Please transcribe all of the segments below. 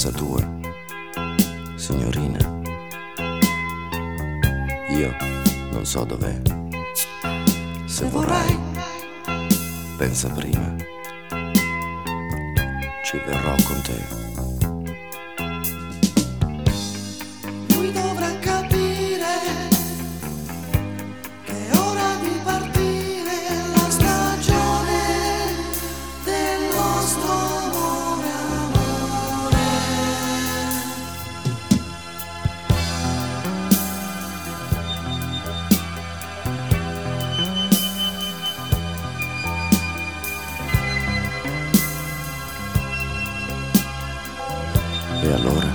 casa tua, signorina. Io non so dov'è. Se vorrai, pensa prima, ci verrò con te. Lui dovrà capire che è ora di partire, la stagione del nostro amore, amore. E allora?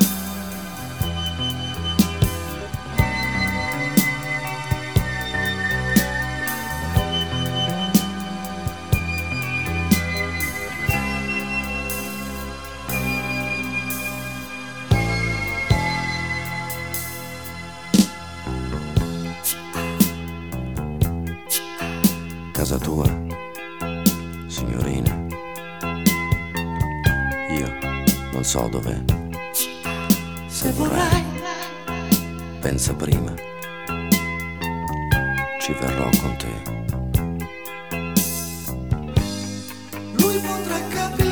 Casa tua, signorina. Io non so dov'è. Se vorrai, Pensa prima, ci verrò con te. lui potrà capire